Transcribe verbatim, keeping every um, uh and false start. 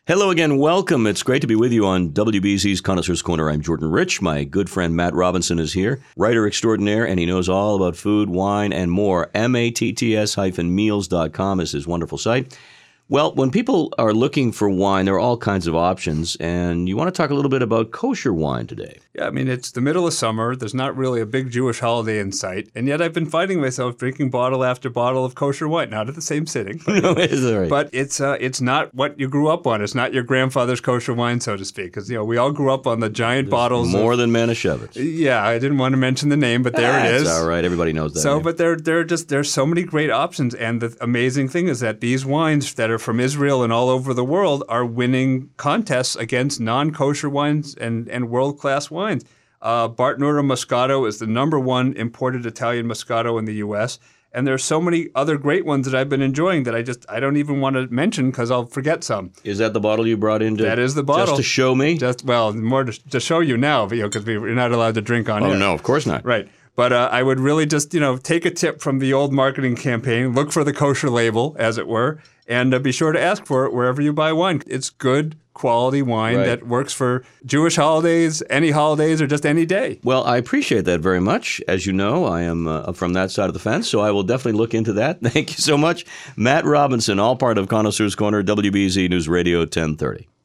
Hello again. Welcome. It's great to be with you on W B Z's Connoisseur's Corner. I'm Jordan Rich. My good friend Matt Robinson is here, writer extraordinaire, and he knows all about food, wine, and more. M A T T S meals dot com is his wonderful site. Well, when people are looking for wine, there are all kinds of options, and you want to talk a little bit about kosher wine today. Yeah, I mean, it's the middle of summer. There's not really a big Jewish holiday in sight, and yet I've been finding myself drinking bottle after bottle of kosher wine, not at the same sitting. But, no, is that right? But it's uh, it's not what you grew up on. It's not your grandfather's kosher wine, so to speak, because you know we all grew up on the giant There's bottles. More of, than Manischewitz. Yeah, I didn't want to mention the name, but there That's it is. All right, everybody knows that. So, name. but there there are just there's so many great options, and the amazing thing is that these wines that are from Israel and all over the world are winning contests against non-kosher wines and, and world-class wines. Uh, Bartenura Moscato is the number one imported Italian Moscato in the U S, and there's so many other great ones that I've been enjoying that I just I don't even want to mention because I'll forget some. Is that the bottle you brought in? To, that is the bottle. Just to show me? Just well, more to, to show you now, because you know, we're not allowed to drink on Oh, air. no, of course not. Right. But uh, I would really just, you know, take a tip from the old marketing campaign, look for the kosher label, as it were, and uh, be sure to ask for it wherever you buy wine. It's good quality wine Right. that works for Jewish holidays, any holidays, or just any day. Well, I appreciate that very much. As you know, I am uh, from that side of the fence, so I will definitely look into that. Thank you so much. Matt Robinson, all part of Connoisseur's Corner, W B Z News Radio ten thirty.